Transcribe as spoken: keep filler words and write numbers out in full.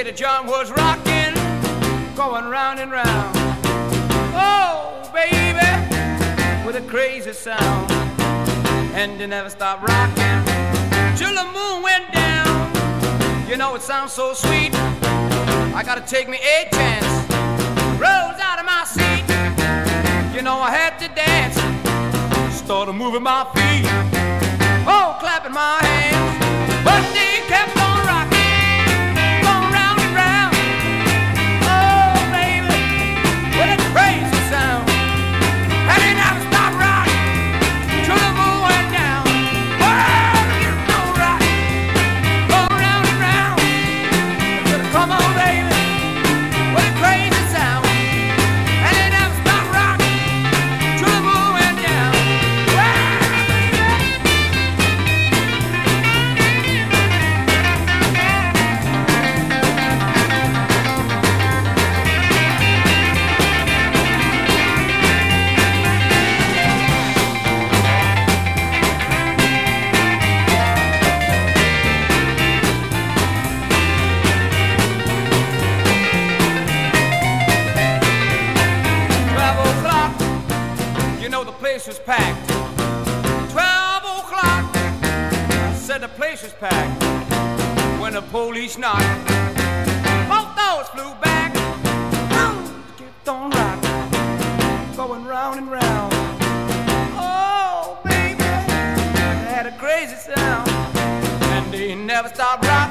say the joint was rocking, going round and round. Oh, baby, with a crazy sound. And they never stopped rocking till the moon went down. You know it sounds so sweet, I gotta take me a chance. Rose out of my seat, you know I had to dance. Started moving my feet, oh, clapping my hands. But they kept on rocking, going round and round. Oh, baby, with a crazy sound. And they never stopped rocking till the moon went down. Oh, you know rocking, going round and round. I said, come on, baby, with a crazy sound. And they never stopped rocking till the moon went down. Place was packed. Twelve o'clock, I said the place was packed. When the police knocked, both doors flew back. Oh, kept on rocking, going round and round. Oh, baby, they had a crazy sound, and they never stopped rocking